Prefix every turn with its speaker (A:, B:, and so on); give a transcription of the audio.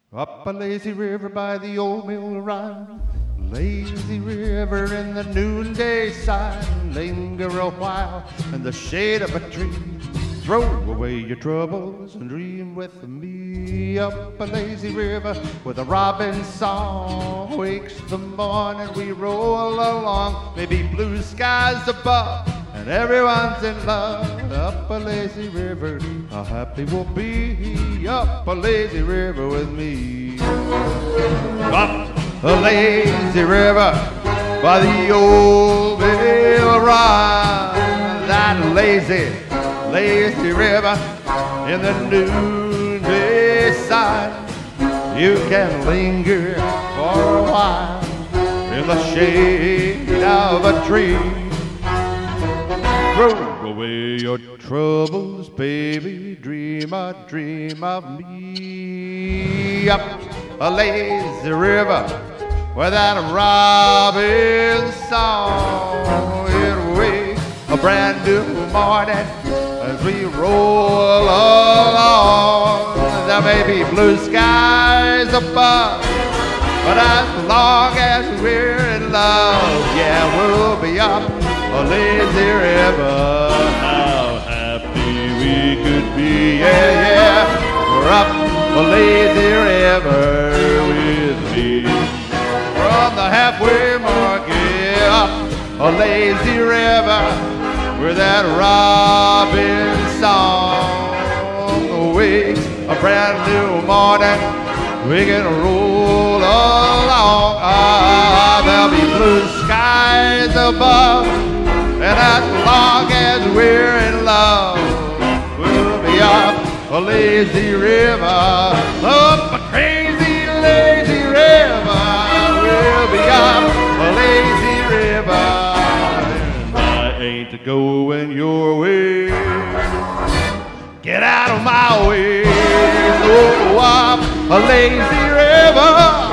A: Up a lazy river by the old mill run, lazy river in the noonday sun. Linger a while in the shade of a tree. Throw away your troubles and dream with me. Up a lazy river with a robin song. Wakes the morning, we roll along. Maybe blue skies above and everyone's in love. Up a lazy river, how happy we'll be. Up a lazy river with me. Up a lazy river by the old mill run. That lazy river in the noonday sun. You can linger for a while in the shade of a tree. Throw away your troubles, baby, dream a dream of me. Up a lazy river where that robin song, it'll wake a brand new morning as we roll along. There may be blue skies above, but as long as we're in love, yeah, we'll be up a lazy river. How happy we could be, yeah, yeah. We're up a lazy river with me. From the halfway mark, yeah, up a lazy river where that robin song wakes a brand new morning. We can roll along. There'll be blue skies above, and as long as we're in love, we'll be up a lazy river. Up a crazy lazy river. We'll be up a lazy river. Ain't going your way. Get out of my way. Go up a lazy river.